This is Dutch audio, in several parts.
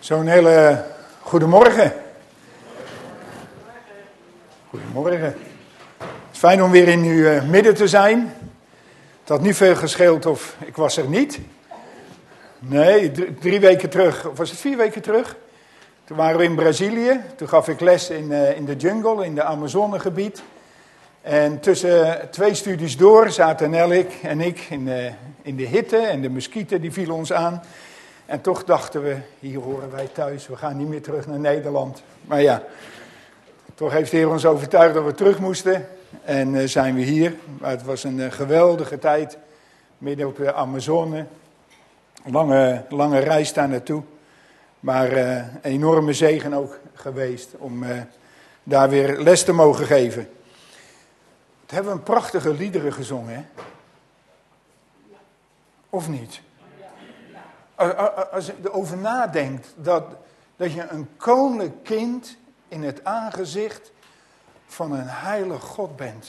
Zo'n hele goedemorgen. Goedemorgen. Het is fijn om weer in uw midden te zijn. Het had niet veel gescheeld of ik was er niet. Nee, 3 weken terug, of was het 4 weken terug? Toen waren we in Brazilië. Toen gaf ik les in de jungle, in de Amazonegebied. En tussen 2 studies door zaten Nellik en ik in de hitte en de muskieten die vielen ons aan. En toch dachten we, hier horen wij thuis, we gaan niet meer terug naar Nederland. Maar ja, toch heeft de Heer ons overtuigd dat we terug moesten en zijn we hier. Maar het was een geweldige tijd, midden op de Amazone. Lange reis daar naartoe. Maar een enorme zegen ook geweest om daar weer les te mogen geven. Het hebben we een prachtige liederen gezongen, hè? Of niet? Als je erover nadenkt dat je een koninklijk kind in het aangezicht van een heilig God bent.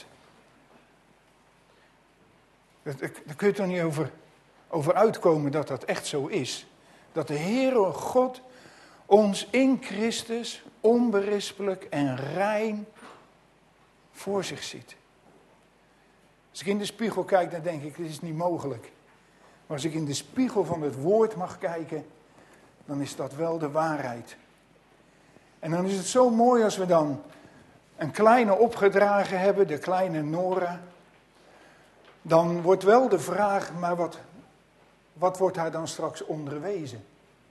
Daar kun je toch niet over uitkomen dat dat echt zo is. Dat de Heere God ons in Christus onberispelijk en rein voor zich ziet. Als ik in de spiegel kijk, dan denk ik, dit is niet mogelijk. Maar als ik in de spiegel van het woord mag kijken, dan is dat wel de waarheid. En dan is het zo mooi als we dan een kleine opgedragen hebben, de kleine Nora. Dan wordt wel de vraag, maar wat wordt haar dan straks onderwezen?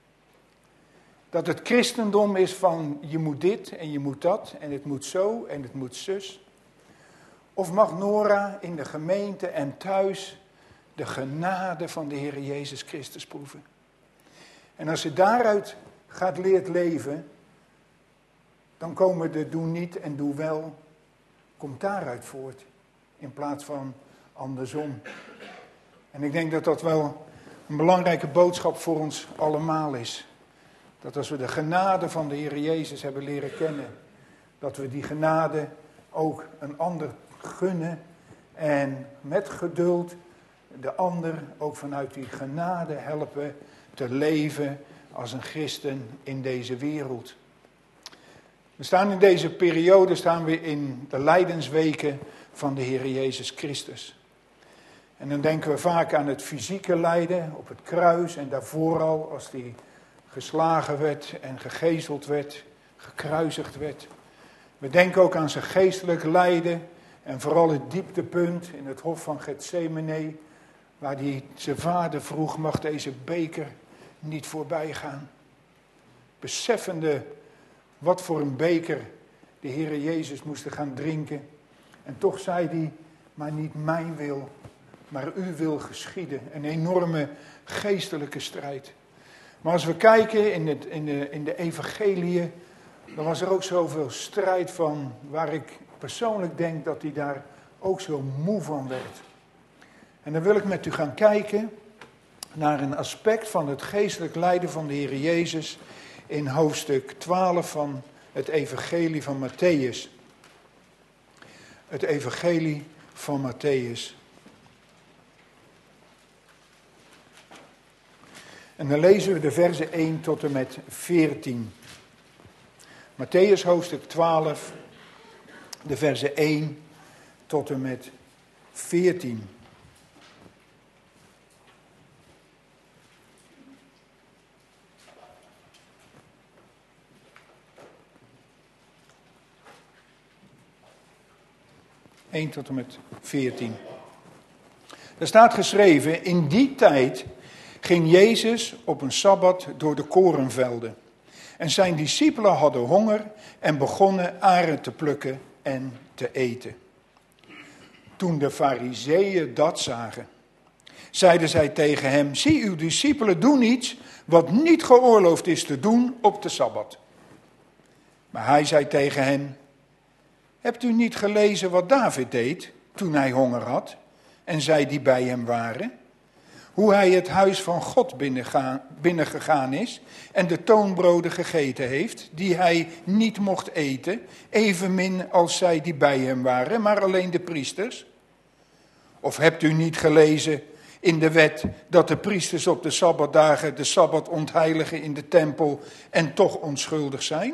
Dat het christendom is van je moet dit en je moet dat en het moet zo en het moet zus. Of mag Nora in de gemeente en thuis de genade van de Heer Jezus Christus proeven. En als ze daaruit gaat leert leven, dan komen de doe niet en doe wel, komt daaruit voort. In plaats van andersom. En ik denk dat dat wel een belangrijke boodschap voor ons allemaal is. Dat als we de genade van de Heer Jezus hebben leren kennen, dat we die genade ook een ander gunnen en met geduld de ander ook vanuit die genade helpen te leven als een christen in deze wereld. We staan in deze periode in de lijdensweken van de Heer Jezus Christus. En dan denken we vaak aan het fysieke lijden op het kruis en daarvoor al als hij geslagen werd en gegezeld werd, gekruisigd werd. We denken ook aan zijn geestelijk lijden en vooral het dieptepunt in het hof van Getsemane, waar hij zijn vader vroeg, mag deze beker niet voorbij gaan. Beseffende wat voor een beker de Heere Jezus moest gaan drinken. En toch zei hij, maar niet mijn wil, maar uw wil geschieden. Een enorme geestelijke strijd. Maar als we kijken in de evangeliën, dan was er ook zoveel strijd van, waar ik persoonlijk denk dat hij daar ook zo moe van werd. En dan wil ik met u gaan kijken naar een aspect van het geestelijk lijden van de Heer Jezus in hoofdstuk 12 van het evangelie van Matthäus. Het evangelie van Matthäus. En dan lezen we de versen 1 tot en met 14. Matthäus hoofdstuk 12, de versen 1 tot en met 14. Tot en met 14. Er staat geschreven, in die tijd ging Jezus op een sabbat door de korenvelden. En zijn discipelen hadden honger en begonnen aren te plukken en te eten. Toen de Farizeeën dat zagen, zeiden zij tegen hem, zie uw discipelen doen iets wat niet geoorloofd is te doen op de sabbat. Maar hij zei tegen hen, hebt u niet gelezen wat David deed toen hij honger had en zij die bij hem waren? Hoe hij het huis van God binnengegaan is en de toonbroden gegeten heeft, die hij niet mocht eten, evenmin als zij die bij hem waren, maar alleen de priesters? Of hebt u niet gelezen in de wet dat de priesters op de Sabbatdagen de Sabbat ontheiligen in de tempel en toch onschuldig zijn?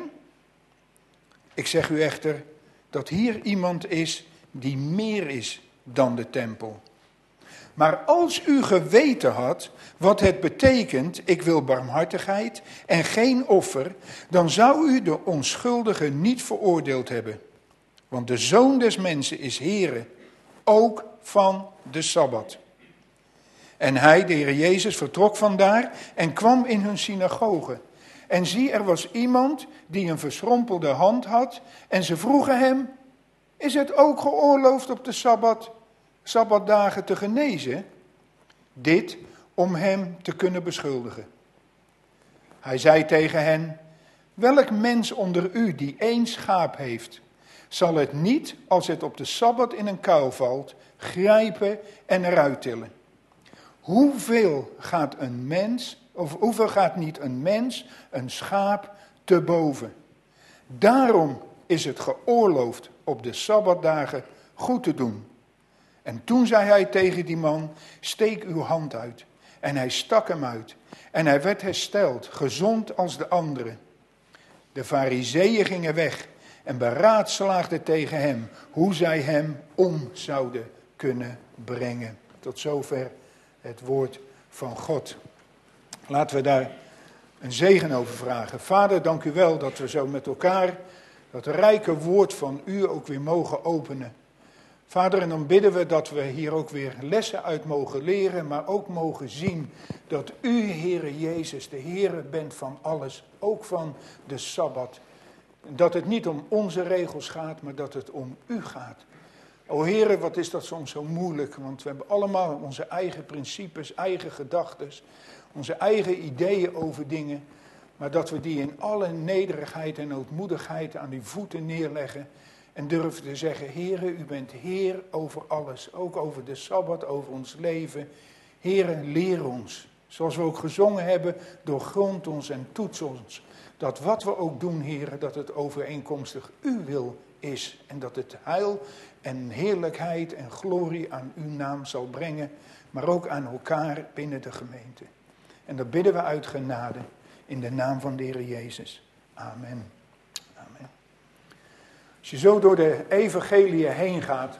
Ik zeg u echter dat hier iemand is die meer is dan de tempel. Maar als u geweten had wat het betekent, ik wil barmhartigheid en geen offer, dan zou u de onschuldige niet veroordeeld hebben. Want de Zoon des Mensen is Heere, ook van de Sabbat. En hij, de Heer Jezus, vertrok vandaar en kwam in hun synagoge. En zie, er was iemand die een verschrompelde hand had en ze vroegen hem, is het ook geoorloofd op de Sabbatdagen te genezen? Dit om hem te kunnen beschuldigen. Hij zei tegen hen, welk mens onder u die 1 schaap heeft, zal het niet, als het op de Sabbat in een kuil valt, grijpen en eruit tillen? Hoeveel gaat niet een mens een schaap te boven? Daarom is het geoorloofd op de Sabbatdagen goed te doen. En toen zei hij tegen die man, steek uw hand uit. En hij stak hem uit. En hij werd hersteld, gezond als de anderen. De Farizeeën gingen weg en beraadslaagden tegen hem hoe zij hem om zouden kunnen brengen. Tot zover het woord van God. Laten we daar een zegen over vragen. Vader, dank u wel dat we zo met elkaar dat rijke woord van u ook weer mogen openen. Vader, en dan bidden we dat we hier ook weer lessen uit mogen leren, maar ook mogen zien dat u, Heere Jezus, de Heere bent van alles, ook van de Sabbat. Dat het niet om onze regels gaat, maar dat het om u gaat. O Heere, wat is dat soms zo moeilijk, want we hebben allemaal onze eigen principes, eigen gedachten, onze eigen ideeën over dingen, maar dat we die in alle nederigheid en ootmoedigheid aan uw voeten neerleggen en durven te zeggen, Heere, u bent Heer over alles, ook over de Sabbat, over ons leven. Heere, leer ons, zoals we ook gezongen hebben, doorgrond ons en toets ons, dat wat we ook doen, Heere, dat het overeenkomstig uw wil is en dat het heil en heerlijkheid en glorie aan uw naam zal brengen, maar ook aan elkaar binnen de gemeente. En dat bidden we uit genade in de naam van de Heer Jezus. Amen. Amen. Als je zo door de evangelie heen gaat,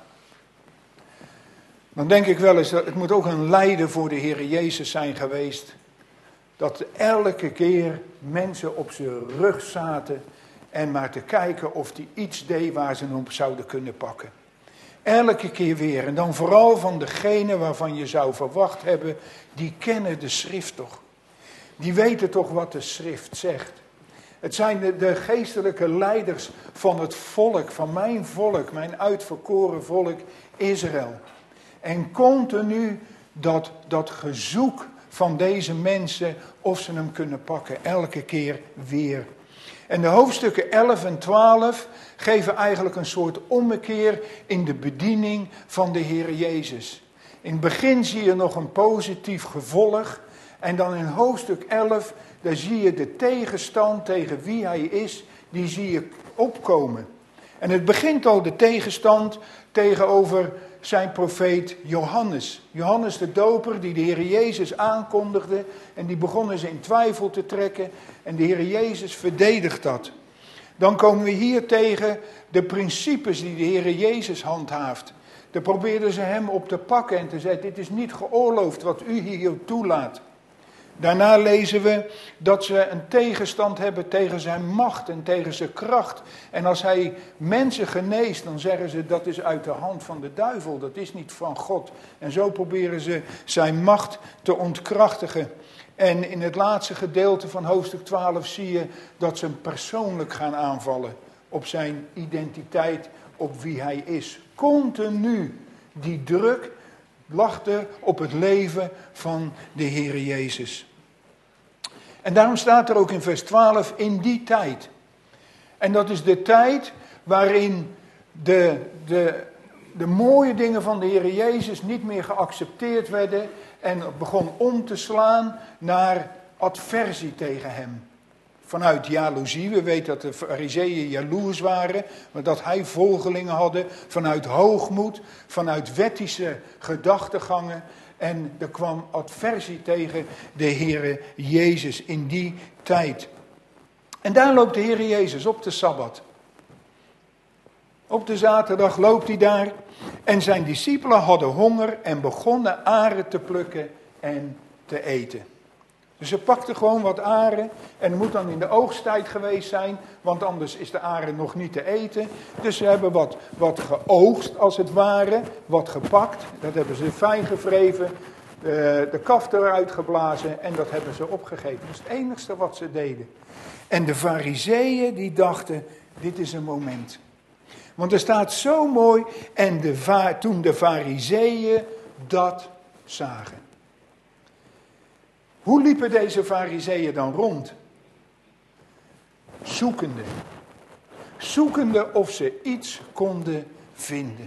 dan denk ik wel eens dat het moet ook een lijden voor de Heer Jezus zijn geweest. Dat elke keer mensen op zijn rug zaten en maar te kijken of hij iets deed waar ze hem op zouden kunnen pakken. Elke keer weer. En dan vooral van degene waarvan je zou verwacht hebben, die kennen de schrift toch. Die weten toch wat de schrift zegt. Het zijn de geestelijke leiders van het volk, mijn uitverkoren volk Israël. En continu dat gezoek van deze mensen of ze hem kunnen pakken, elke keer weer. En de hoofdstukken 11 en 12 geven eigenlijk een soort ommekeer in de bediening van de Heer Jezus. In het begin zie je nog een positief gevolg. En dan in hoofdstuk 11, daar zie je de tegenstand tegen wie hij is, die zie je opkomen. En het begint al de tegenstand tegenover zijn profeet Johannes. Johannes de Doper, die de Heer Jezus aankondigde. En die begonnen ze in twijfel te trekken. En de Heer Jezus verdedigt dat. Dan komen we hier tegen de principes die de Heer Jezus handhaaft. Daar probeerden ze hem op te pakken en te zeggen, dit is niet geoorloofd wat u hier toelaat. Daarna lezen we dat ze een tegenstand hebben tegen zijn macht en tegen zijn kracht. En als hij mensen geneest, dan zeggen ze dat is uit de hand van de duivel, dat is niet van God. En zo proberen ze zijn macht te ontkrachtigen. En in het laatste gedeelte van hoofdstuk 12 zie je dat ze hem persoonlijk gaan aanvallen op zijn identiteit, op wie hij is. Continu die druk lag er op het leven van de Heer Jezus. En daarom staat er ook in vers 12, in die tijd. En dat is de tijd waarin de mooie dingen van de Heer Jezus niet meer geaccepteerd werden en begon om te slaan naar adversie tegen hem. Vanuit jaloezie, we weten dat de Farizeeën jaloers waren, maar dat hij volgelingen hadden. Vanuit hoogmoed, vanuit wettische gedachtegangen. En er kwam adversie tegen de Heere Jezus in die tijd. En daar loopt de Heere Jezus op de Sabbat. Op de zaterdag loopt hij daar. En zijn discipelen hadden honger en begonnen aren te plukken en te eten. Dus ze pakten gewoon wat aren. En het moet dan in de oogsttijd geweest zijn. Want anders is de aren nog niet te eten. Dus ze hebben wat geoogst als het ware. Wat gepakt. Dat hebben ze fijn gevreven. De kaft eruit geblazen. En dat hebben ze opgegeten. Dat is het enigste wat ze deden. En de Farizeeën die dachten, dit is een moment. Want er staat zo mooi, en toen de Farizeeën dat zagen. Hoe liepen deze Farizeeën dan rond? Zoekende. Zoekende of ze iets konden vinden.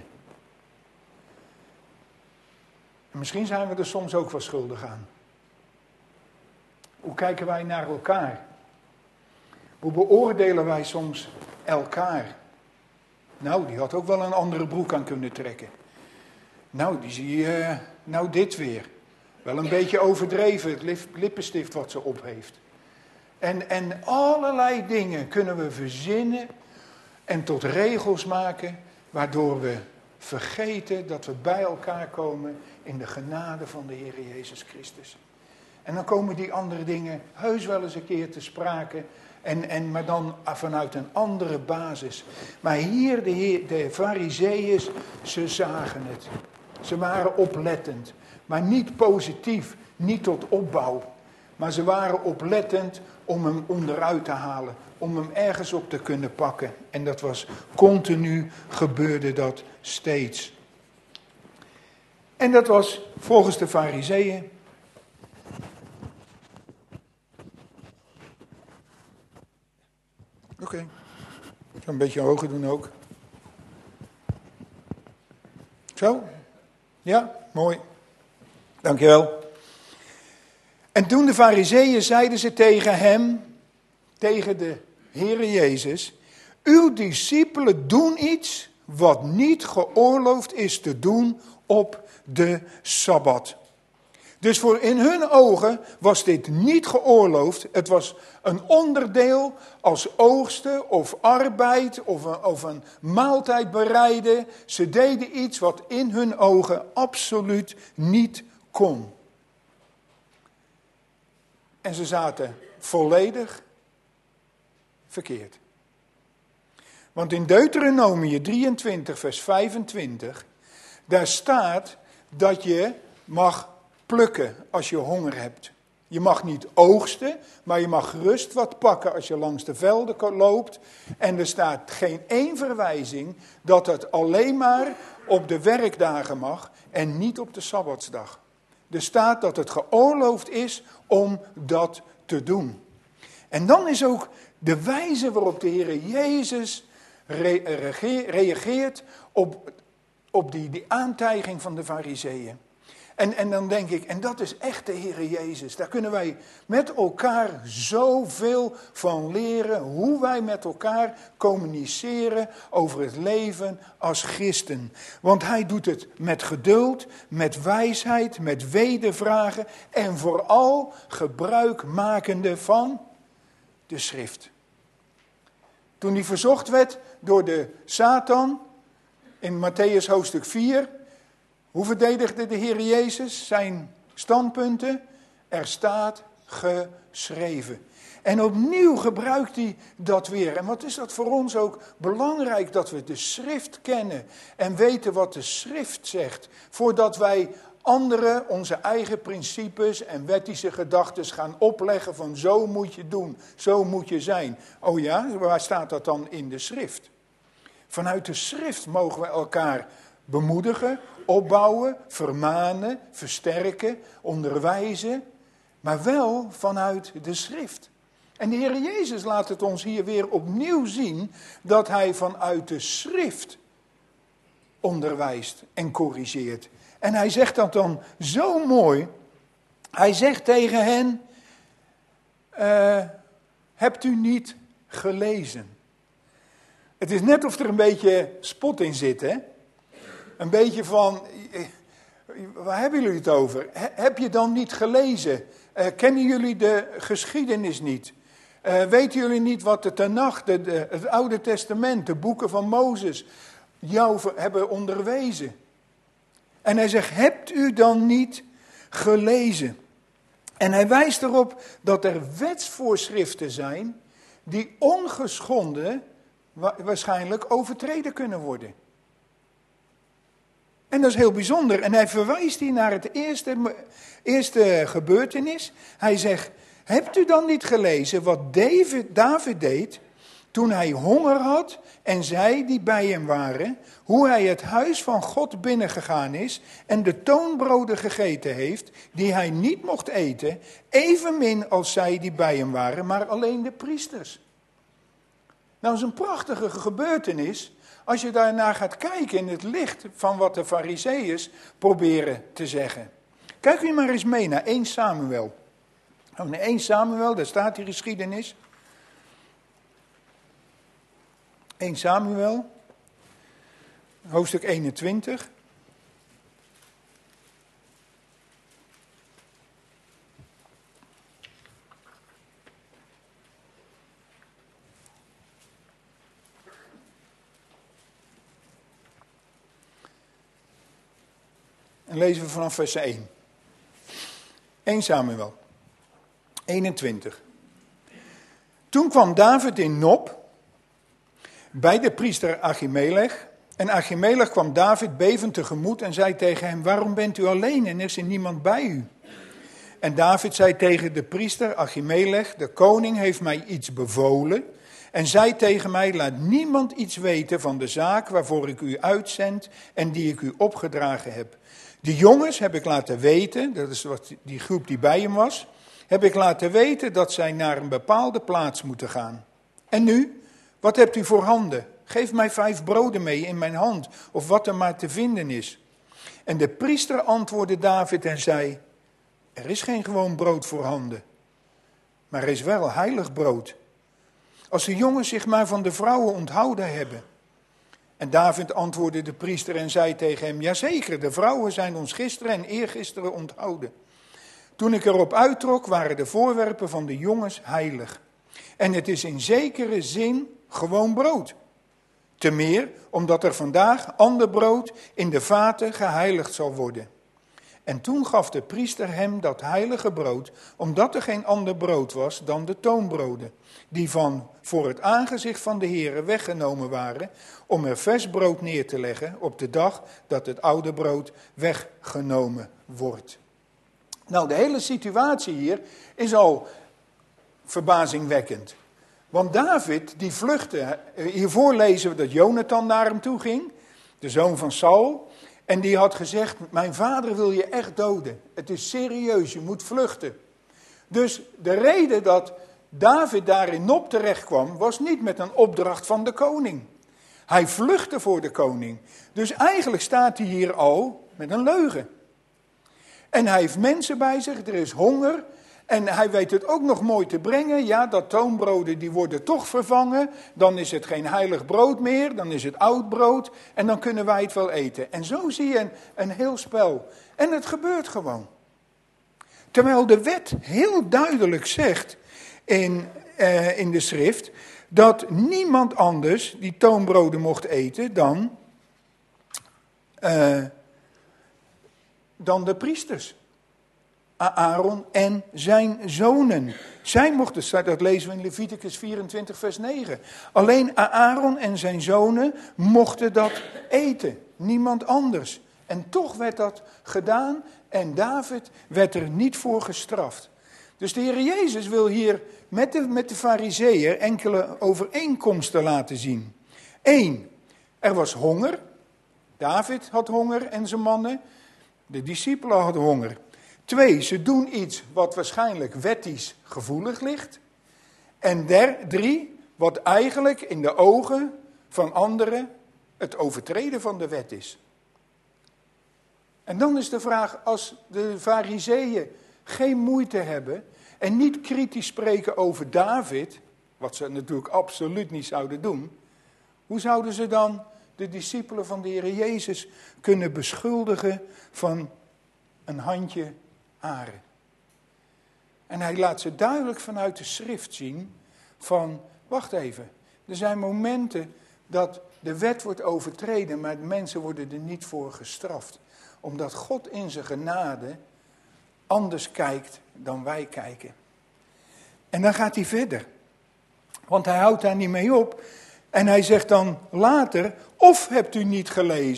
En misschien zijn we er soms ook wel schuldig aan. Hoe kijken wij naar elkaar? Hoe beoordelen wij soms elkaar? Nou, die had ook wel een andere broek aan kunnen trekken. Nou, die zie je, nou dit weer. Wel een beetje overdreven, het lippenstift wat ze op heeft. En allerlei dingen kunnen we verzinnen en tot regels maken, waardoor we vergeten dat we bij elkaar komen in de genade van de Heer Jezus Christus. En dan komen die andere dingen heus wel eens een keer te sprake, maar dan vanuit een andere basis. Maar hier de Farizeeën, ze zagen het. Ze waren oplettend. Maar niet positief, niet tot opbouw. Maar ze waren oplettend om hem onderuit te halen. Om hem ergens op te kunnen pakken. En dat was continu, gebeurde dat steeds. En dat was volgens de Farizeeën. Oké. Ik ga een beetje hoger doen ook. Zo? Ja, mooi. Dankjewel. En toen de Farizeeën zeiden ze tegen hem, tegen de Heere Jezus, uw discipelen doen iets wat niet geoorloofd is te doen op de Sabbat. Dus voor in hun ogen was dit niet geoorloofd. Het was een onderdeel als oogsten of arbeid of een maaltijd bereiden. Ze deden iets wat in hun ogen absoluut niet kon. En ze zaten volledig verkeerd. Want in Deuteronomium 23 vers 25, daar staat dat je mag plukken als je honger hebt. Je mag niet oogsten, maar je mag gerust wat pakken als je langs de velden loopt. En er staat geen één verwijzing dat het alleen maar op de werkdagen mag en niet op de Sabbatsdag. Er staat dat het geoorloofd is om dat te doen. En dan is ook de wijze waarop de Heer Jezus reageert op die aantijging van de Farizeeën. En dan denk ik, en dat is echt de Heer Jezus. Daar kunnen wij met elkaar zoveel van leren. Hoe wij met elkaar communiceren over het leven als christen. Want hij doet het met geduld, met wijsheid, met wedervragen. En vooral gebruik makende van de schrift. Toen hij verzocht werd door de Satan in Mattheüs hoofdstuk 4... Hoe verdedigde de Heer Jezus zijn standpunten? Er staat geschreven. En opnieuw gebruikt hij dat weer. En wat is dat voor ons ook belangrijk dat we de schrift kennen en weten wat de schrift zegt. Voordat wij anderen onze eigen principes en wettische gedachten gaan opleggen van zo moet je doen, zo moet je zijn. Oh ja, waar staat dat dan in de schrift? Vanuit de schrift mogen we elkaar bemoedigen, opbouwen, vermanen, versterken, onderwijzen, maar wel vanuit de schrift. En de Heer Jezus laat het ons hier weer opnieuw zien dat hij vanuit de schrift onderwijst en corrigeert. En hij zegt dat dan zo mooi. Hij zegt tegen hen, hebt u niet gelezen? Het is net of er een beetje spot in zit, hè? Een beetje van, Waar hebben jullie het over? Heb je dan niet gelezen? Kennen jullie de geschiedenis niet? Weten jullie niet wat de Tenach, het Oude Testament, de boeken van Mozes, jou hebben onderwezen? En hij zegt, hebt u dan niet gelezen? En hij wijst erop dat er wetsvoorschriften zijn die ongeschonden waarschijnlijk overtreden kunnen worden. En dat is heel bijzonder. En hij verwijst hier naar het eerste gebeurtenis. Hij zegt, hebt u dan niet gelezen wat David deed toen hij honger had en zij die bij hem waren, hoe hij het huis van God binnengegaan is en de toonbroden gegeten heeft, die hij niet mocht eten, evenmin als zij die bij hem waren, maar alleen de priesters. Nou, dat is een prachtige gebeurtenis als je daarnaar gaat kijken in het licht van wat de Farizeeërs proberen te zeggen. Kijk u maar eens mee naar 1 Samuel. Nou, in 1 Samuel, daar staat die geschiedenis. 1 Samuel, hoofdstuk 21. En lezen we vanaf vers 1. 1 Samuel 21. Toen kwam David in Nob bij de priester Achimelech. En Achimelech kwam David bevend tegemoet en zei tegen hem, waarom bent u alleen en is er niemand bij u? En David zei tegen de priester Achimelech, de koning heeft mij iets bevolen en zei tegen mij, laat niemand iets weten van de zaak waarvoor ik u uitzend en die ik u opgedragen heb. De jongens heb ik laten weten, dat is wat die groep die bij hem was, heb ik laten weten dat zij naar een bepaalde plaats moeten gaan. En nu, wat hebt u voor handen? Geef mij 5 broden mee in mijn hand, of wat er maar te vinden is. En de priester antwoordde David en zei, er is geen gewoon brood voor handen, maar er is wel heilig brood. Als de jongens zich maar van de vrouwen onthouden hebben. En David antwoordde de priester en zei tegen hem, jazeker, de vrouwen zijn ons gisteren en eergisteren onthouden. Toen ik erop uittrok, waren de voorwerpen van de jongens heilig. En het is in zekere zin gewoon brood. Te meer, omdat er vandaag ander brood in de vaten geheiligd zal worden. En toen gaf de priester hem dat heilige brood, omdat er geen ander brood was dan de toonbroden, die voor het aangezicht van de Heere weggenomen waren, om er vers brood neer te leggen op de dag dat het oude brood weggenomen wordt. Nou, de hele situatie hier is al verbazingwekkend. Want David, die vluchtte, hiervoor lezen we dat Jonathan naar hem toe ging, de zoon van Saul. En die had gezegd, mijn vader wil je echt doden. Het is serieus, je moet vluchten. Dus de reden dat David daar in Nob terecht kwam, was niet met een opdracht van de koning. Hij vluchtte voor de koning. Dus eigenlijk staat hij hier al met een leugen. En hij heeft mensen bij zich, er is honger. En hij weet het ook nog mooi te brengen. Ja, dat toonbroden die worden toch vervangen. Dan is het geen heilig brood meer. Dan is het oud brood. En dan kunnen wij het wel eten. En zo zie je een heel spel. En het gebeurt gewoon. Terwijl de wet heel duidelijk zegt in de schrift, dat niemand anders die toonbroden mocht eten dan de priesters. Aaron en zijn zonen. Zij mochten, dat lezen we in Leviticus 24 vers 9. Alleen Aaron en zijn zonen mochten dat eten. Niemand anders. En toch werd dat gedaan en David werd er niet voor gestraft. Dus de Heer Jezus wil hier met de Farizeeën enkele overeenkomsten laten zien. 1. Er was honger. David had honger en zijn mannen. De discipelen hadden honger. 2, ze doen iets wat waarschijnlijk wettisch gevoelig ligt. En 3, wat eigenlijk in de ogen van anderen het overtreden van de wet is. En dan is de vraag, als de Farizeeën geen moeite hebben en niet kritisch spreken over David, wat ze natuurlijk absoluut niet zouden doen, hoe zouden ze dan de discipelen van de Heer Jezus kunnen beschuldigen van een handje aren. En hij laat ze duidelijk vanuit de schrift zien van, wacht even, er zijn momenten dat de wet wordt overtreden, maar mensen worden er niet voor gestraft. Omdat God in zijn genade anders kijkt dan wij kijken. En dan gaat hij verder. Want hij houdt daar niet mee op. En hij zegt dan later, of hebt u niet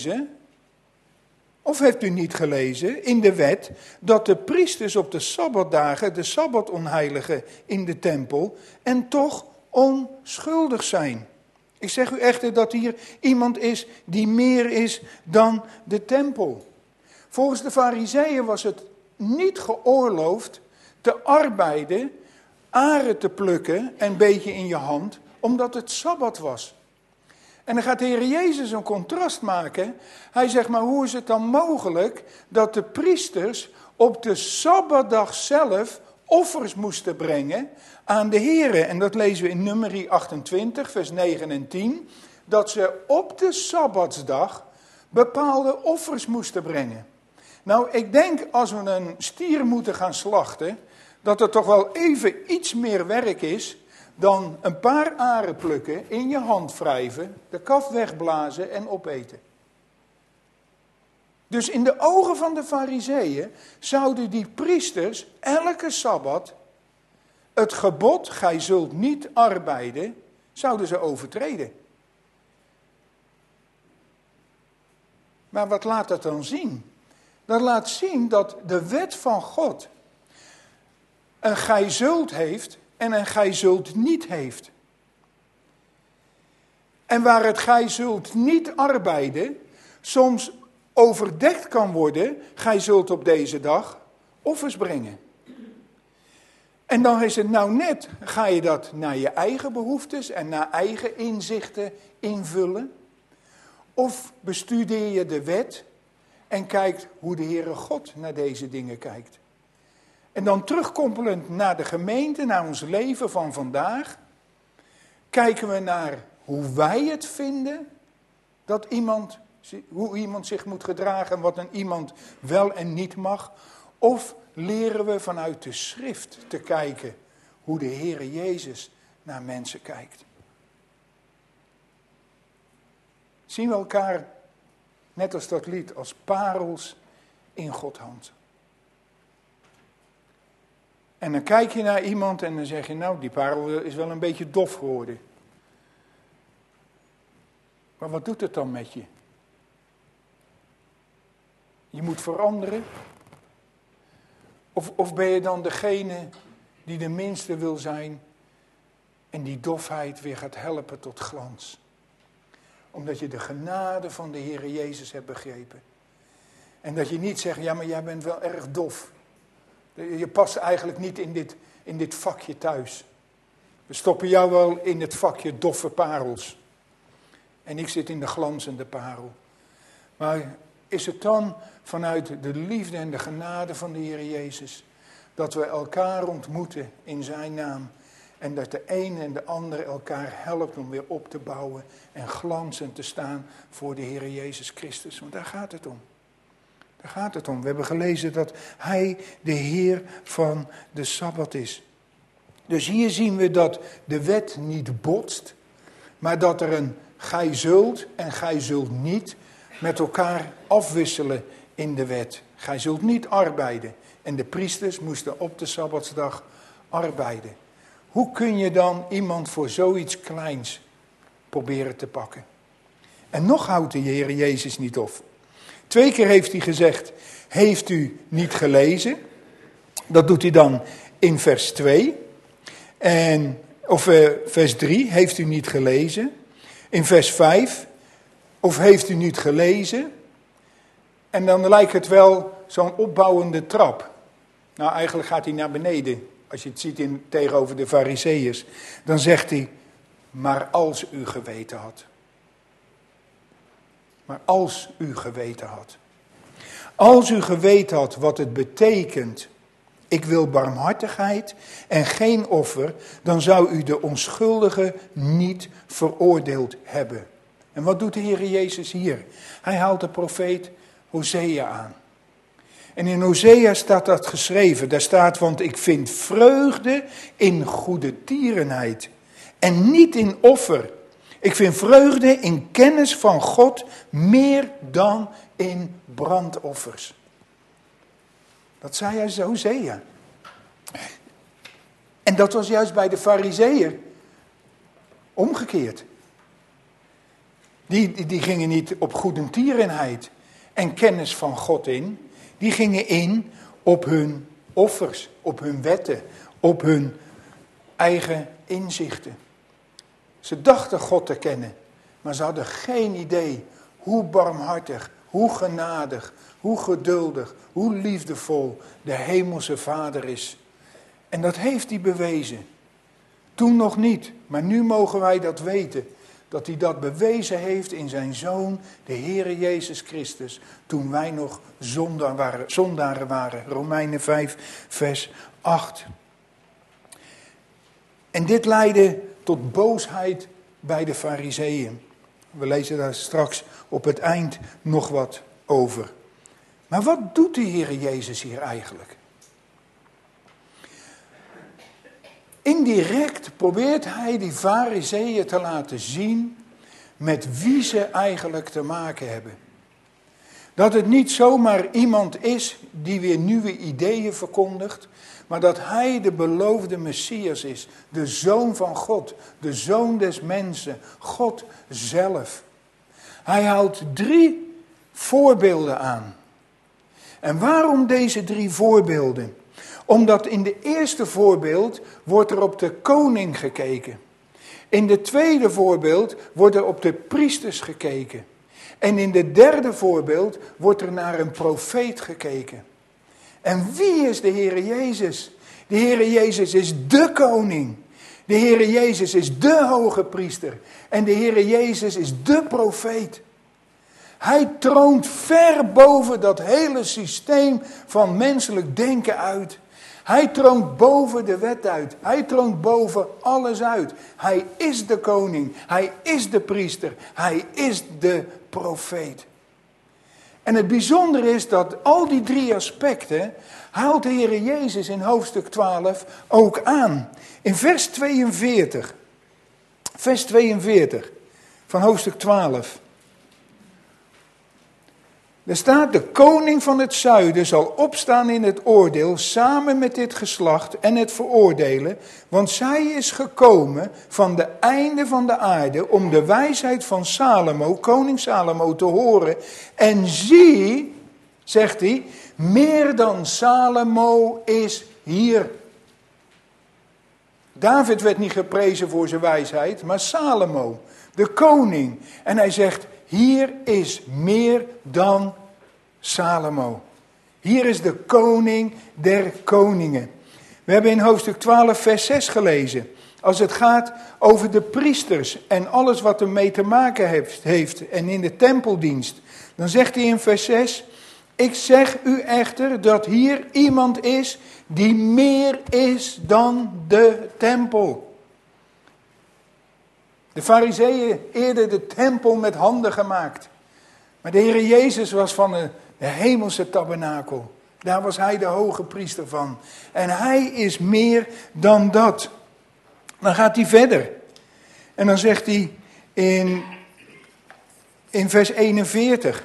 gelezen in de wet, dat de priesters op de Sabbatdagen de Sabbat onheiligen in de tempel en toch onschuldig zijn. Ik zeg u echter dat hier iemand is die meer is dan de tempel. Volgens de Farizeeën was het niet geoorloofd te arbeiden, aren te plukken, een beetje in je hand, omdat het Sabbat was. En dan gaat de Heer Jezus een contrast maken. Hij zegt, maar hoe is het dan mogelijk dat de priesters op de Sabbatdag zelf offers moesten brengen aan de Heer? En dat lezen we in Numeri 28, vers 9 en 10. Dat ze op de Sabbatsdag bepaalde offers moesten brengen. Nou, ik denk als we een stier moeten gaan slachten, dat er toch wel even iets meer werk is dan een paar aren plukken, in je hand wrijven, de kaf wegblazen en opeten. Dus in de ogen van de Farizeeën zouden die priesters elke Sabbat het gebod, gij zult niet arbeiden, zouden ze overtreden. Maar wat laat dat dan zien? Dat laat zien dat de wet van God een gij zult heeft en een gij zult niet heeft. En waar het gij zult niet arbeiden soms overdekt kan worden, gij zult op deze dag offers brengen. En dan is het nou net, ga je dat naar je eigen behoeftes en naar eigen inzichten invullen? Of bestudeer je de wet en kijkt hoe de Heere God naar deze dingen kijkt? En dan terugkoppelend naar de gemeente, naar ons leven van vandaag, kijken we naar hoe wij het vinden dat hoe iemand zich moet gedragen en wat een iemand wel en niet mag. Of leren we vanuit de schrift te kijken hoe de Heere Jezus naar mensen kijkt. Zien we elkaar, net als dat lied, als parels in Gods hand. En dan kijk je naar iemand en dan zeg je, nou, die parel is wel een beetje dof geworden. Maar wat doet het dan met je? Je moet veranderen. Of ben je dan degene die de minste wil zijn en die dofheid weer gaat helpen tot glans? Omdat je de genade van de Heere Jezus hebt begrepen. En dat je niet zegt, ja, maar jij bent wel erg dof. Je past eigenlijk niet in dit vakje thuis. We stoppen jou wel in het vakje doffe parels. En ik zit in de glanzende parel. Maar is het dan vanuit de liefde en de genade van de Heer Jezus dat we elkaar ontmoeten in zijn naam. En dat de een en de ander elkaar helpt om weer op te bouwen en glanzend te staan voor de Heer Jezus Christus. Want daar gaat het om. Daar gaat het om. We hebben gelezen dat hij de Heer van de Sabbat is. Dus hier zien we dat de wet niet botst, maar dat er een gij zult en gij zult niet met elkaar afwisselen in de wet. Gij zult niet arbeiden. En de priesters moesten op de Sabbatsdag arbeiden. Hoe kun je dan iemand voor zoiets kleins proberen te pakken? En nog houdt de Heer Jezus niet op. 2 keer heeft hij gezegd, heeft u niet gelezen? Dat doet hij dan in vers 2. Vers 3, heeft u niet gelezen? In vers 5, of heeft u niet gelezen? En dan lijkt het wel zo'n opbouwende trap. Nou, eigenlijk gaat hij naar beneden. Als je het ziet tegenover de Farizeeërs. Dan zegt hij, maar als u geweten had. Maar als u geweten had. Als u geweten had wat het betekent, ik wil barmhartigheid en geen offer, dan zou u de onschuldige niet veroordeeld hebben. En wat doet de Heer Jezus hier? Hij haalt de profeet Hosea aan. En in Hosea staat dat geschreven. Daar staat, want ik vind vreugde in goedertierenheid en niet in offer. Ik vind vreugde in kennis van God meer dan in brandoffers. Dat zei hij Hosea. En dat was juist bij de Farizeeën omgekeerd. Die gingen niet op goedertierenheid en kennis van God in. Die gingen in op hun offers, op hun wetten, op hun eigen inzichten. Ze dachten God te kennen, maar ze hadden geen idee hoe barmhartig, hoe genadig, hoe geduldig, hoe liefdevol de hemelse Vader is. En dat heeft hij bewezen. Toen nog niet, maar nu mogen wij dat weten. Dat hij dat bewezen heeft in zijn Zoon, de Heere Jezus Christus, toen wij nog zondaren waren. Romeinen 5, vers 8. En dit leidde tot boosheid bij de Farizeeën. We lezen daar straks op het eind nog wat over. Maar wat doet de Heere Jezus hier eigenlijk? Indirect probeert hij die Farizeeën te laten zien met wie ze eigenlijk te maken hebben. Dat het niet zomaar iemand is die weer nieuwe ideeën verkondigt, maar dat hij de beloofde Messias is, de Zoon van God, de Zoon des mensen, God zelf. Hij haalt 3 voorbeelden aan. En waarom deze 3 voorbeelden? Omdat in de eerste voorbeeld wordt er op de koning gekeken. In de tweede voorbeeld wordt er op de priesters gekeken. En in de derde voorbeeld wordt er naar een profeet gekeken. En wie is de Heere Jezus? De Heere Jezus is de koning. De Heere Jezus is de hoge priester. En de Heere Jezus is de profeet. Hij troont ver boven dat hele systeem van menselijk denken uit. Hij troont boven de wet uit. Hij troont boven alles uit. Hij is de koning. Hij is de priester. Hij is de profeet. En het bijzondere is dat al die 3 aspecten haalt de Heer Jezus in hoofdstuk 12 ook aan. In vers 42. Vers 42 van hoofdstuk 12. Er staat, de koning van het zuiden zal opstaan in het oordeel samen met dit geslacht en het veroordelen, want zij is gekomen van de einde van de aarde om de wijsheid van Salomo, koning Salomo, te horen. En zie, zegt hij, meer dan Salomo is hier. David werd niet geprezen voor zijn wijsheid, maar Salomo, de koning. En hij zegt, hier is meer dan Salomo. Hier is de koning der koningen. We hebben in hoofdstuk 12 vers 6 gelezen. Als het gaat over de priesters en alles wat ermee te maken heeft en in de tempeldienst. Dan zegt hij in vers 6. Ik zeg u echter dat hier iemand is die meer is dan de tempel. De Farizeeën eerder de tempel met handen gemaakt. Maar de Heer Jezus was van de hemelse tabernakel. Daar was hij de hoge priester van. En hij is meer dan dat. Dan gaat hij verder. En dan zegt hij in vers 41.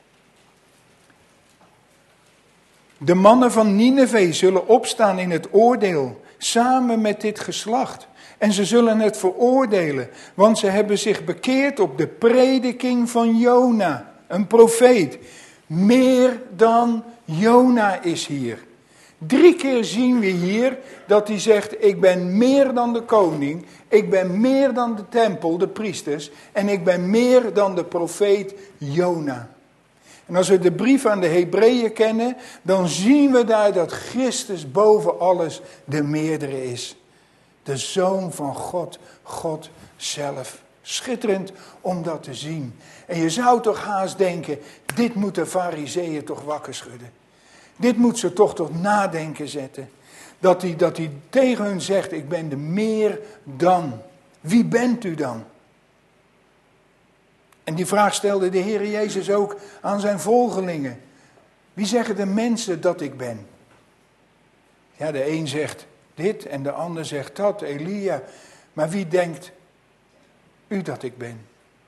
De mannen van Nineve zullen opstaan in het oordeel, samen met dit geslacht. En ze zullen het veroordelen, want ze hebben zich bekeerd op de prediking van Jona, een profeet. Meer dan Jona is hier. 3 keer zien we hier dat hij zegt, ik ben meer dan de koning, ik ben meer dan de tempel, de priesters, en ik ben meer dan de profeet Jona. En als we de brief aan de Hebreeën kennen, dan zien we daar dat Christus boven alles de meerdere is. De Zoon van God, God zelf. Schitterend om dat te zien. En je zou toch haast denken, dit moet de Farizeeën toch wakker schudden. Dit moet ze toch tot nadenken zetten. Dat hij tegen hun zegt, ik ben de meer dan. Wie bent u dan? En die vraag stelde de Heer Jezus ook aan zijn volgelingen. Wie zeggen de mensen dat ik ben? Ja, de een zegt dit en de ander zegt dat, Elia. Maar wie denkt u dat ik ben?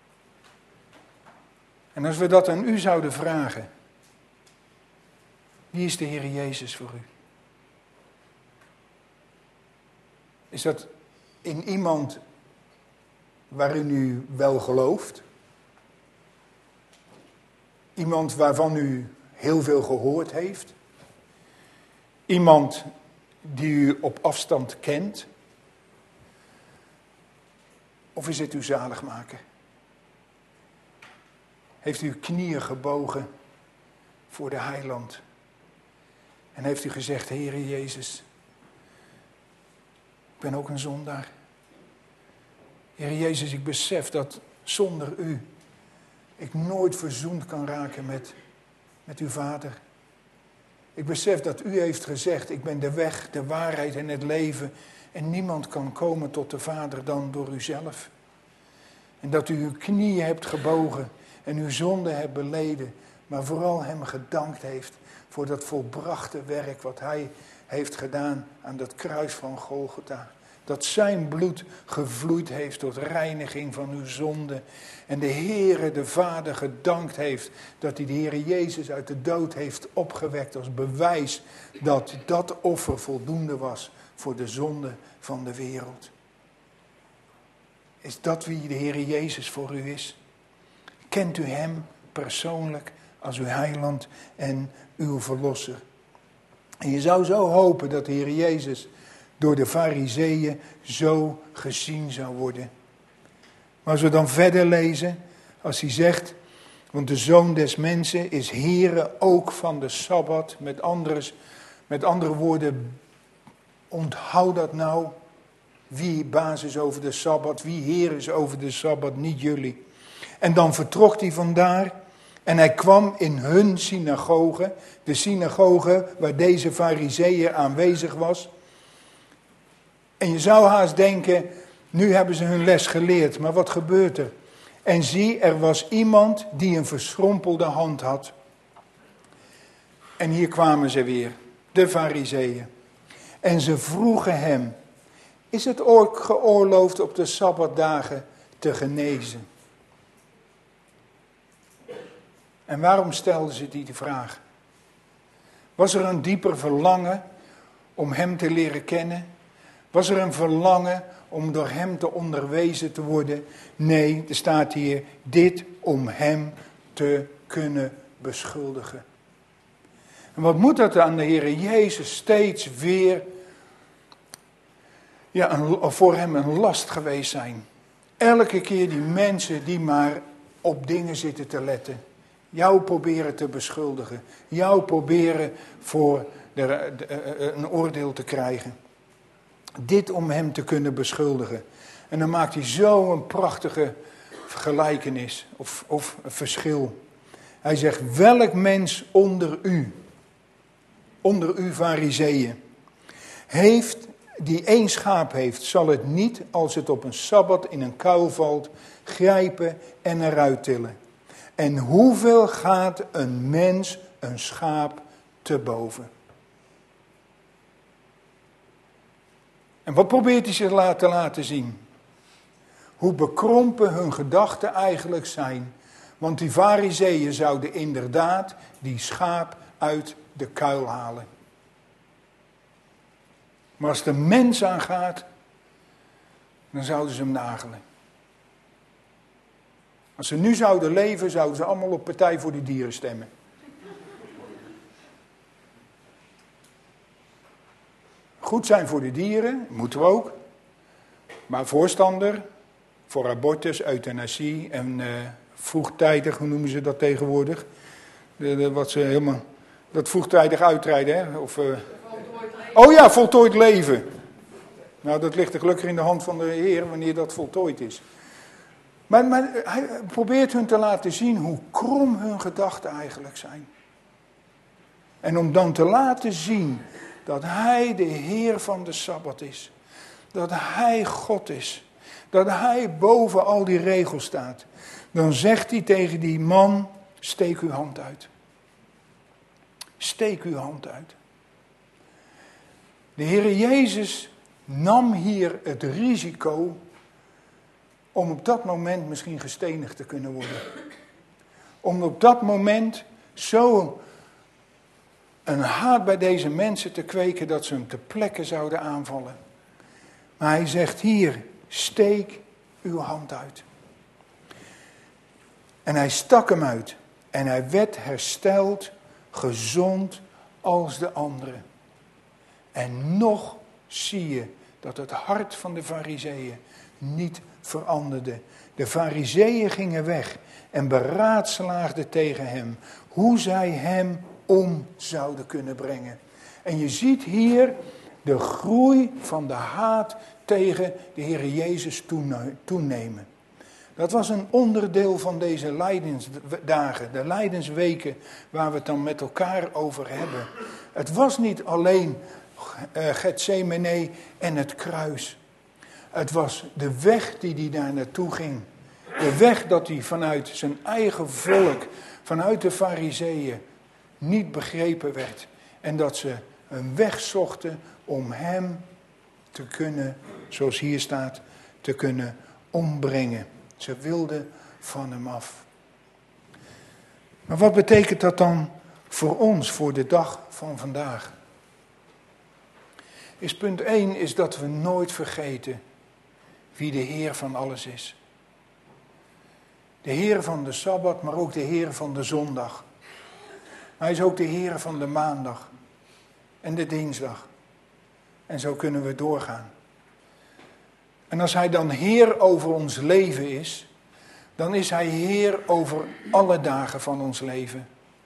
En als we dat aan u zouden vragen, wie is de Heer Jezus voor u? Is dat in iemand waarin u wel gelooft? Iemand waarvan u heel veel gehoord heeft? Iemand die u op afstand kent? Of is het uw zaligmaker? Heeft u uw knieën gebogen voor de heiland? En heeft u gezegd, Heere Jezus, ik ben ook een zondaar. Heere Jezus, ik besef dat zonder u ik nooit verzoend kan raken met uw Vader. Ik besef dat u heeft gezegd, ik ben de weg, de waarheid en het leven. En niemand kan komen tot de Vader dan door uzelf. En dat u uw knieën hebt gebogen en uw zonde hebt beleden. Maar vooral hem gedankt heeft voor dat volbrachte werk wat hij heeft gedaan aan dat kruis van Golgotha. Dat zijn bloed gevloeid heeft tot reiniging van uw zonde. En de Heere, de Vader, gedankt heeft dat hij de Heere Jezus uit de dood heeft opgewekt als bewijs dat dat offer voldoende was voor de zonde van de wereld. Is dat wie de Heere Jezus voor u is? Kent u hem persoonlijk als uw heiland en uw verlosser? En je zou zo hopen dat de Heere Jezus door de Farizeeën zo gezien zou worden. Maar als we dan verder lezen, als hij zegt, want de Zoon des Mensen is Heere ook van de Sabbat. Met andere woorden, onthoud dat nou. Wie baas is over de Sabbat, wie Heer is over de Sabbat, niet jullie. En dan vertrok hij vandaar en hij kwam in hun synagoge, de synagoge waar deze Farizeeën aanwezig was. En je zou haast denken, nu hebben ze hun les geleerd, maar wat gebeurt er? En zie, er was iemand die een verschrompelde hand had. En hier kwamen ze weer, de Farizeeën. En ze vroegen hem, is het ook geoorloofd op de Sabbatdagen te genezen? En waarom stelden ze die vraag? Was er een dieper verlangen om hem te leren kennen? Was er een verlangen om door hem te onderwezen te worden? Nee, er staat hier, dit om hem te kunnen beschuldigen. En wat moet dat aan de Heere Jezus steeds weer voor hem een last geweest zijn? Elke keer die mensen die maar op dingen zitten te letten. Jou proberen te beschuldigen. Jou proberen voor een oordeel te krijgen. Dit om hem te kunnen beschuldigen. En dan maakt hij zo een prachtige gelijkenis of verschil. Hij zegt, welk mens onder u Farizeeën, die één schaap heeft, zal het niet, als het op een Sabbat in een kuil valt, grijpen en eruit tillen. En hoeveel gaat een mens een schaap te boven? En wat probeert hij zich te laten zien? Hoe bekrompen hun gedachten eigenlijk zijn. Want die Farizeeën zouden inderdaad die schaap uit de kuil halen. Maar als de mens aangaat, dan zouden ze hem nagelen. Als ze nu zouden leven, zouden ze allemaal op Partij voor de Dieren stemmen. Goed zijn voor de dieren, moeten we ook. Maar voorstander voor abortus, euthanasie en vroegtijdig, hoe noemen ze dat tegenwoordig? Dat vroegtijdig uitrijden, hè? Voltooid leven. Nou, dat ligt er gelukkig in de hand van de Heer wanneer dat voltooid is. Maar hij probeert hun te laten zien hoe krom hun gedachten eigenlijk zijn. En om dan te laten zien dat hij de Heer van de Sabbat is. Dat hij God is. dat hij boven al die regels staat, dan zegt hij tegen die man, steek uw hand uit. Steek uw hand uit. De Heer Jezus nam hier het risico om op dat moment misschien gestenigd te kunnen worden. Om op dat moment zo een haat bij deze mensen te kweken dat ze hem ter plekke zouden aanvallen. Maar hij zegt hier, steek uw hand uit. En hij stak hem uit. En hij werd hersteld, gezond als de anderen. En nog zie je dat het hart van de Farizeeën niet veranderde. De Farizeeën gingen weg en beraadslaagden tegen hem hoe zij hem om zouden kunnen brengen. En je ziet hier de groei van de haat tegen de Heer Jezus toenemen. Dat was een onderdeel van deze lijdensdagen, de lijdensweken waar we het dan met elkaar over hebben. Het was niet alleen Getsemane en het kruis. Het was de weg die hij daar naartoe ging. De weg dat hij vanuit zijn eigen volk, vanuit de Farizeeën, niet begrepen werd. En dat ze een weg zochten om hem te kunnen, zoals hier staat, te kunnen ombrengen. Ze wilden van hem af. Maar wat betekent dat dan voor ons, voor de dag van vandaag? Punt 1 is dat we nooit vergeten wie de Heer van alles is. De Heer van de Sabbat, maar ook de Heer van de zondag. Hij is ook de Heer van de maandag en de dinsdag. En zo kunnen we doorgaan. En als hij dan Heer over ons leven is, dan is hij Heer over alle dagen van ons leven.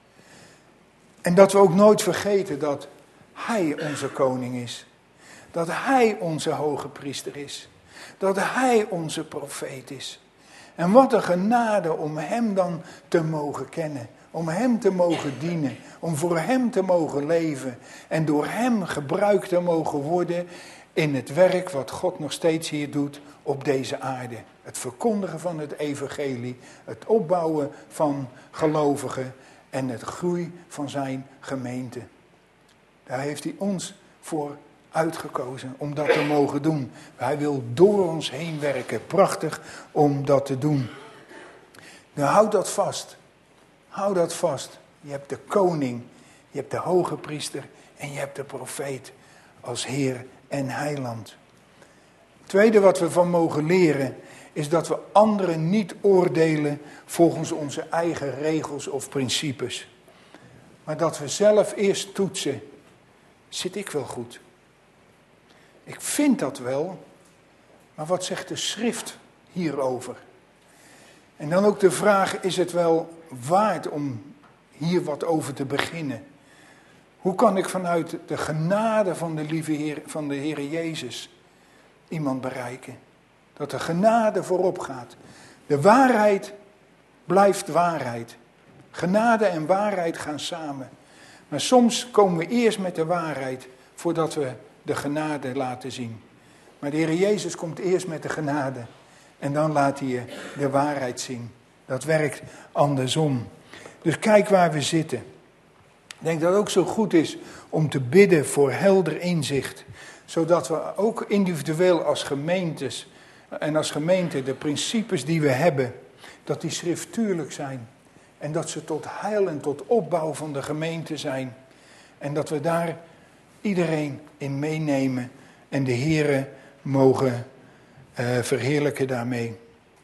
En dat we ook nooit vergeten dat hij onze koning is. Dat hij onze hoge priester is. Dat hij onze profeet is. En wat een genade om hem dan te mogen kennen. Om hem te mogen dienen. Om voor hem te mogen leven. En door hem gebruikt te mogen worden in het werk wat God nog steeds hier doet op deze aarde. Het verkondigen van het evangelie. Het opbouwen van gelovigen. En het groei van zijn gemeente. Daar heeft hij ons voor uitgekozen om dat te mogen doen. Hij wil door ons heen werken. Prachtig om dat te doen. Nou, houd dat vast. Hou dat vast. Je hebt de koning, je hebt de hoge priester en je hebt de profeet als Heer en Heiland. Het tweede wat we van mogen leren is dat we anderen niet oordelen volgens onze eigen regels of principes. Maar dat we zelf eerst toetsen. Zit ik wel goed? Ik vind dat wel, maar wat zegt de schrift hierover? En dan ook de vraag, is het wel waard om hier wat over te beginnen? Hoe kan ik vanuit de genade van de lieve Heer, van de Heer Jezus iemand bereiken? Dat de genade voorop gaat. De waarheid blijft waarheid. Genade en waarheid gaan samen. Maar soms komen we eerst met de waarheid voordat we de genade laten zien. Maar de Heer Jezus komt eerst met de genade. En dan laat hij je de waarheid zien. Dat werkt andersom. Dus kijk waar we zitten. Ik denk dat het ook zo goed is om te bidden voor helder inzicht. Zodat we ook individueel als gemeentes en als gemeente de principes die we hebben, dat die schriftuurlijk zijn. En dat ze tot heil en tot opbouw van de gemeente zijn. En dat we daar iedereen in meenemen en de Heere mogen verheerlijken daarmee.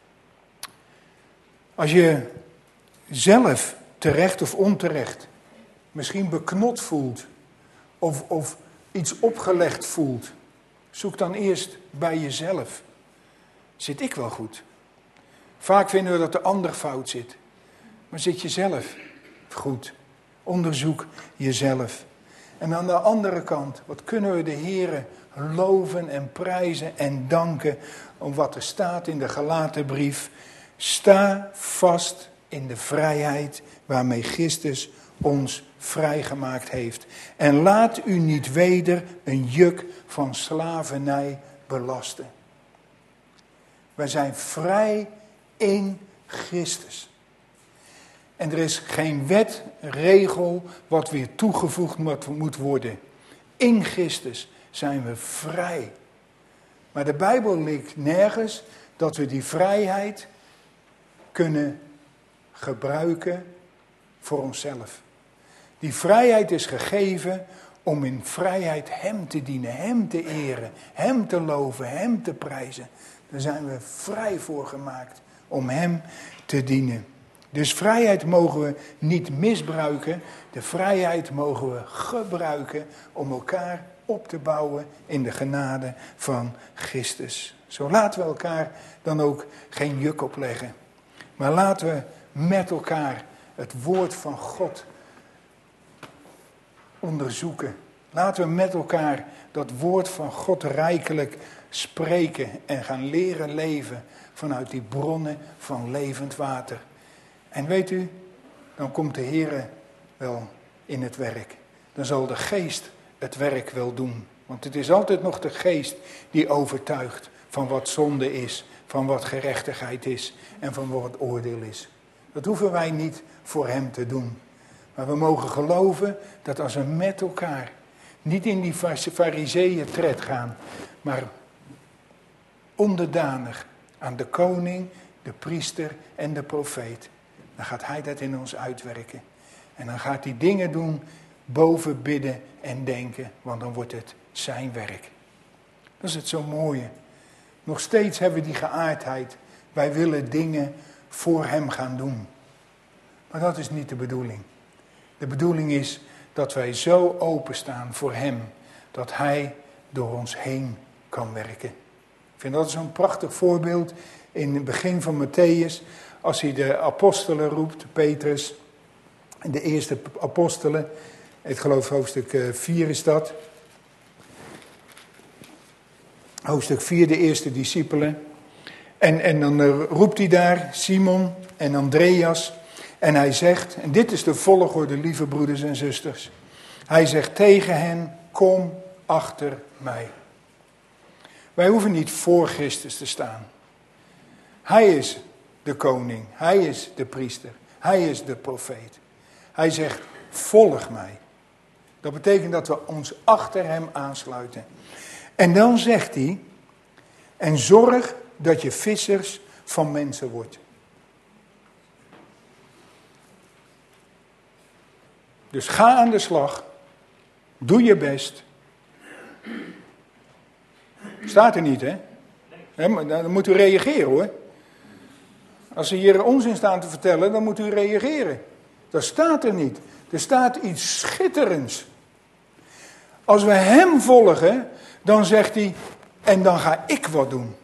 Als je zelf terecht of onterecht misschien beknot voelt of iets opgelegd voelt, zoek dan eerst bij jezelf. Zit ik wel goed? Vaak vinden we dat de ander fout zit. Maar zit je zelf goed? Onderzoek jezelf. En aan de andere kant, wat kunnen we de Heere loven en prijzen en danken om wat er staat in de Galatenbrief. Sta vast in de vrijheid waarmee Christus ons vrijgemaakt heeft. En laat u niet weder een juk van slavernij belasten. Wij zijn vrij in Christus. En er is geen wet, regel, wat weer toegevoegd moet worden. In Christus zijn we vrij. Maar de Bijbel leert nergens dat we die vrijheid kunnen gebruiken voor onszelf. Die vrijheid is gegeven om in vrijheid Hem te dienen, Hem te eren, Hem te loven, Hem te prijzen. Daar zijn we vrij voor gemaakt om Hem te dienen. Dus vrijheid mogen we niet misbruiken. De vrijheid mogen we gebruiken om elkaar op te bouwen in de genade van Christus. Zo laten we elkaar dan ook geen juk opleggen. Maar laten we met elkaar het woord van God onderzoeken. Laten we met elkaar dat woord van God rijkelijk spreken en gaan leren leven vanuit die bronnen van levend water. En weet u, dan komt de Heer wel in het werk. Dan zal de geest het werk wel doen. Want het is altijd nog de geest die overtuigt van wat zonde is, van wat gerechtigheid is en van wat oordeel is. Dat hoeven wij niet voor Hem te doen. Maar we mogen geloven dat als we met elkaar niet in die fariseeën tred gaan, maar onderdanig aan de koning, de priester en de profeet, dan gaat Hij dat in ons uitwerken. En dan gaat Hij dingen doen boven bidden en denken, want dan wordt het zijn werk. Dat is het zo mooie. Nog steeds hebben we die geaardheid. Wij willen dingen voor Hem gaan doen. Maar dat is niet de bedoeling. De bedoeling is dat wij zo openstaan voor Hem, dat Hij door ons heen kan werken. Ik vind dat zo'n prachtig voorbeeld in het begin van Mattheüs, als hij de apostelen roept, Petrus, de eerste apostelen, ik geloof hoofdstuk 4 is dat. Hoofdstuk 4, de eerste discipelen. En dan roept hij daar Simon en Andreas. En hij zegt, en dit is de volgorde, lieve broeders en zusters. Hij zegt tegen hen, kom achter mij. Wij hoeven niet voor Christus te staan. Hij is de koning, hij is de priester, hij is de profeet. Hij zegt, volg mij. Dat betekent dat we ons achter hem aansluiten. En dan zegt hij, en zorg dat je vissers van mensen wordt. Dus ga aan de slag, doe je best. Staat er niet, hè? Maar dan moet u reageren, hoor. Als ze hier onzin staan te vertellen, dan moet u reageren. Dat staat er niet. Er staat iets schitterends. Als we hem volgen, dan zegt hij, en dan ga ik wat doen.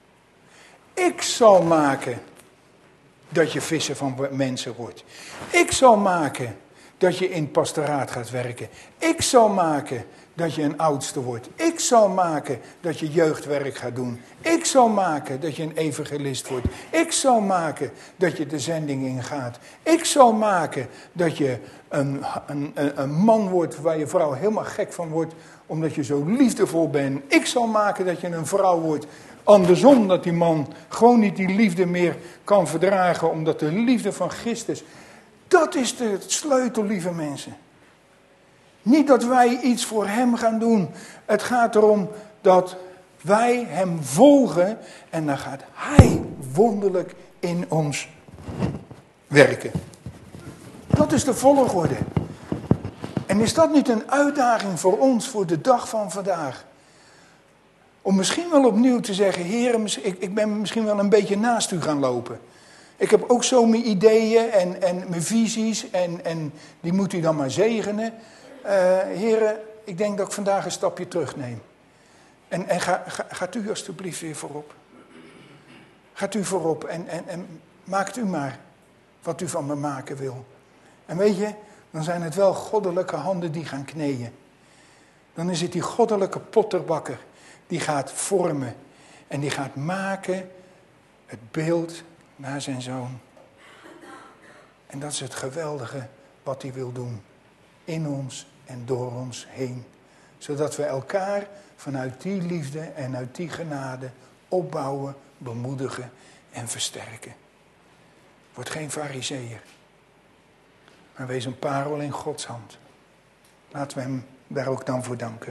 Ik zal maken dat je visser van mensen wordt. Ik zal maken dat je in het pastoraat gaat werken. Ik zal maken dat je een oudste wordt. Ik zal maken dat je jeugdwerk gaat doen. Ik zal maken dat je een evangelist wordt. Ik zal maken dat je de zending ingaat. Ik zal maken dat je een man wordt waar je vrouw helemaal gek van wordt, omdat je zo liefdevol bent. Ik zal maken dat je een vrouw wordt. Andersom, dat die man gewoon niet die liefde meer kan verdragen, omdat de liefde van Christus. Dat is de sleutel, lieve mensen. Niet dat wij iets voor hem gaan doen. Het gaat erom dat wij hem volgen en dan gaat hij wonderlijk in ons werken. Dat is de volgorde. En is dat niet een uitdaging voor ons, voor de dag van vandaag? Om misschien wel opnieuw te zeggen, Heer, ik ben misschien wel een beetje naast u gaan lopen. Ik heb ook zo mijn ideeën en mijn visies en die moet u dan maar zegenen. Heren, ik denk dat ik vandaag een stapje terugneem. En gaat u alstublieft weer voorop. Gaat u voorop en maakt u maar wat u van me maken wil. En weet je, dan zijn het wel goddelijke handen die gaan knieën. Dan is het die goddelijke potterbakker die gaat vormen. En die gaat maken het beeld naar zijn zoon. En dat is het geweldige wat hij wil doen. In ons en door ons heen. Zodat we elkaar vanuit die liefde en uit die genade opbouwen, bemoedigen en versterken. Word geen farizeeër, maar wees een parel in Gods hand. Laten we hem daar ook dan voor danken.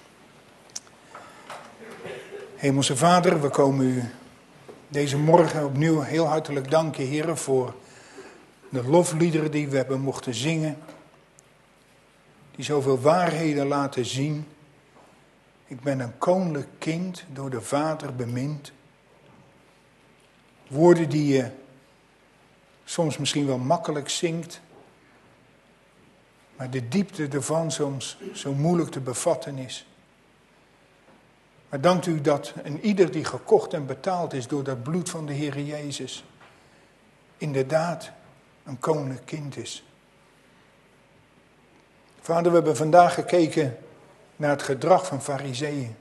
Hemelse Vader, we komen u deze morgen opnieuw heel hartelijk danken, Heer, voor de lofliederen die we hebben mochten zingen. Die zoveel waarheden laten zien. Ik ben een koninklijk kind, door de Vader bemind. Woorden die je soms misschien wel makkelijk zingt, maar de diepte ervan soms zo moeilijk te bevatten is. Maar dankt u dat een ieder die gekocht en betaald is door dat bloed van de Heer Jezus, inderdaad een koninklijk kind is. Vader, we hebben vandaag gekeken naar het gedrag van farizeeën.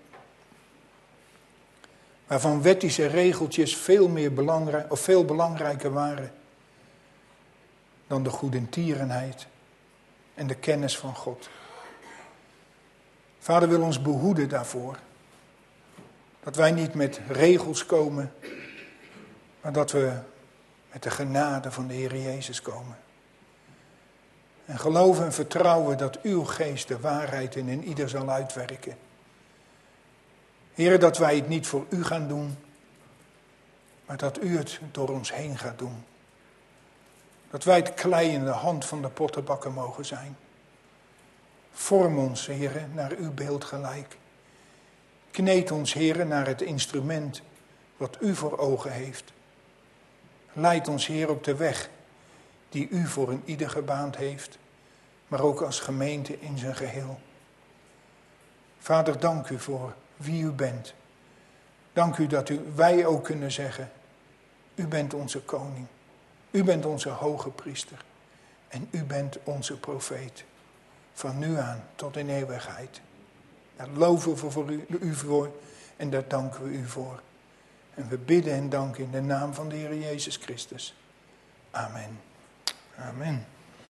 Waarvan wettische regeltjes veel belangrijker waren dan de goedertierenheid en de kennis van God. Vader wil ons behoeden daarvoor. Dat wij niet met regels komen, maar dat we met de genade van de Heer Jezus komen. En geloven en vertrouwen dat uw geest de waarheid in ieder zal uitwerken. Heer, dat wij het niet voor u gaan doen, maar dat u het door ons heen gaat doen. Dat wij het klei in de hand van de pottenbakker mogen zijn. Vorm ons, Heer, naar uw beeld gelijk. Kneed ons, Heer, naar het instrument wat u voor ogen heeft. Leid ons, Heer, op de weg die u voor een ieder gebaand heeft, maar ook als gemeente in zijn geheel. Vader, dank u voor wie u bent. Dank u dat wij ook kunnen zeggen, u bent onze koning. U bent onze hoge priester. En u bent onze profeet. Van nu aan tot in eeuwigheid. Daar loven we voor u voor en daar danken we u voor. En we bidden en danken in de naam van de Heer Jezus Christus. Amen. Amen.